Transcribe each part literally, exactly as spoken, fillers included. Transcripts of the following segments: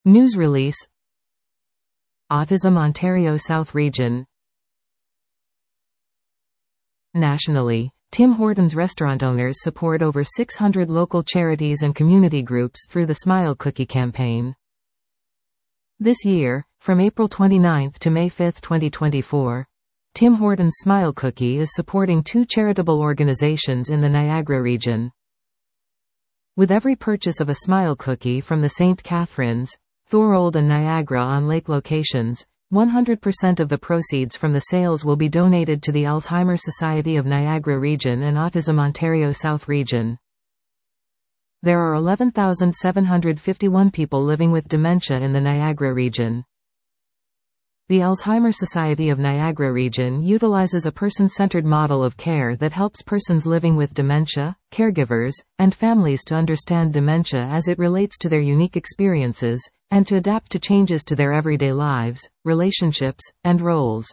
News release. Autism Ontario South Region. Nationally, Tim Hortons restaurant owners support over six hundred local charities and community groups through the Smile Cookie campaign. This year, from April twenty-ninth to May fifth twenty twenty-four, Tim Hortons Smile Cookie is supporting two charitable organizations in the Niagara region. With every purchase of a Smile Cookie from the Saint Catharines, Thorold and Niagara-on-Lake locations, one hundred percent of the proceeds from the sales will be donated to the Alzheimer's Society of Niagara Region and Autism Ontario South Region. There are eleven thousand seven hundred fifty-one people living with dementia in the Niagara region. The Alzheimer's Society of Niagara Region utilizes a person-centered model of care that helps persons living with dementia, caregivers, and families to understand dementia as it relates to their unique experiences, and to adapt to changes to their everyday lives, relationships, and roles.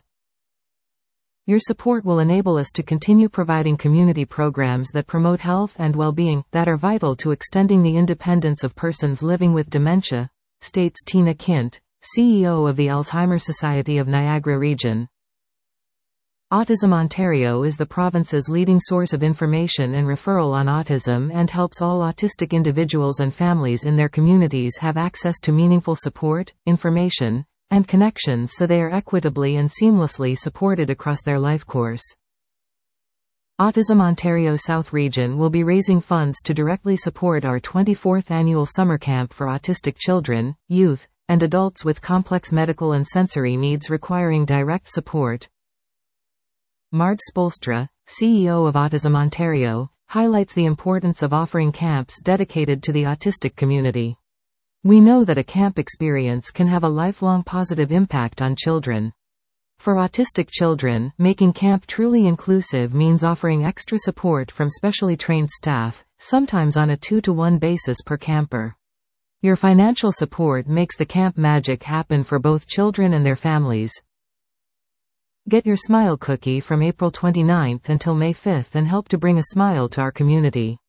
Your support will enable us to continue providing community programs that promote health and well-being, that are vital to extending the independence of persons living with dementia, states Tina Kint, C E O of the Alzheimer's Society of Niagara Region. Autism Ontario is the province's leading source of information and referral on autism and helps all autistic individuals and families in their communities have access to meaningful support, information, and connections so they are equitably and seamlessly supported across their life course. Autism Ontario South Region will be raising funds to directly support our twenty-fourth annual summer camp for autistic children, youth, and adults with complex medical and sensory needs requiring direct support. Mard Spolstra, C E O of Autism Ontario, highlights the importance of offering camps dedicated to the autistic community. We know that a camp experience can have a lifelong positive impact on children. For autistic children, making camp truly inclusive means offering extra support from specially trained staff, sometimes on a two-to-one basis per camper. Your financial support makes the camp magic happen for both children and their families. Get your Smile Cookie from April twenty-ninth until May fifth and help to bring a smile to our community.